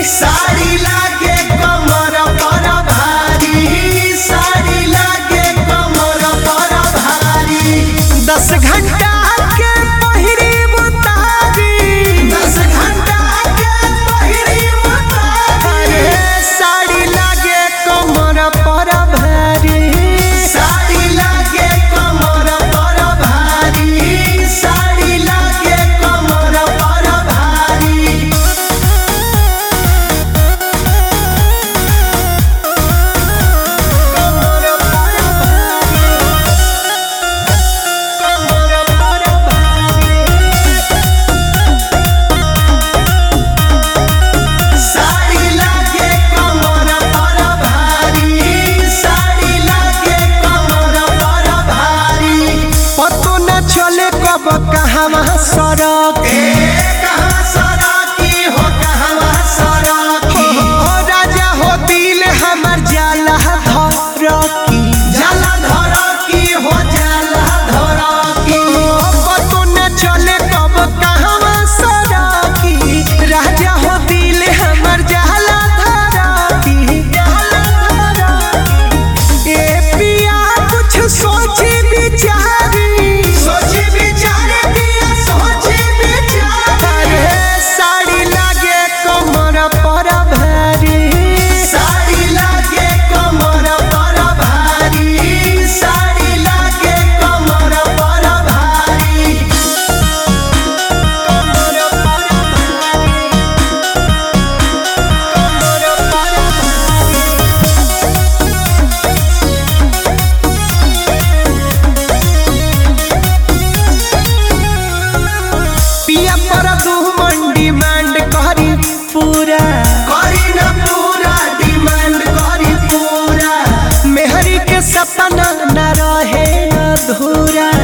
साड़ी लागे कमर पर भारी, साड़ी लागे कमर पर भारी। 10 घंटा के पहिरी उतारी, 10 घंटा के पहिरी उतारी। साड़ी लागे कमर पर भारी, साड़ी लागे कमर पर भारी, साड़ी लागे कमर पर भारी। कमर पर भारी, कमर पर भारी। साड़ी लागे कमर पर भारी, साड़ी लागे कमर पर भारी। पतो न चले कब कहवा सड़क, कहाँ सड़की हो कहवा सड़की। राजा हो दिल हमर जाला धरकी। जाला धरकी हो जाला धरकी। पतो न चले कब कहवा सड़की, राजा हो दिल हमर जाला धरकी। ए पिया कुछ सोची बिचारी, सोची विचारे दिया सोची विचारे। साड़ी लागे कमर पर भारी, साड़ी लागे कमर पर भारी, साड़ी लागे कमर पर भारी। कमर पर भारी, कमर पर भारी। पिया पर दू मंडी मांड करी पूरा, करी न पूरा डिमांड करी पूरा। मेहरी के सपना न रहे अधूरा।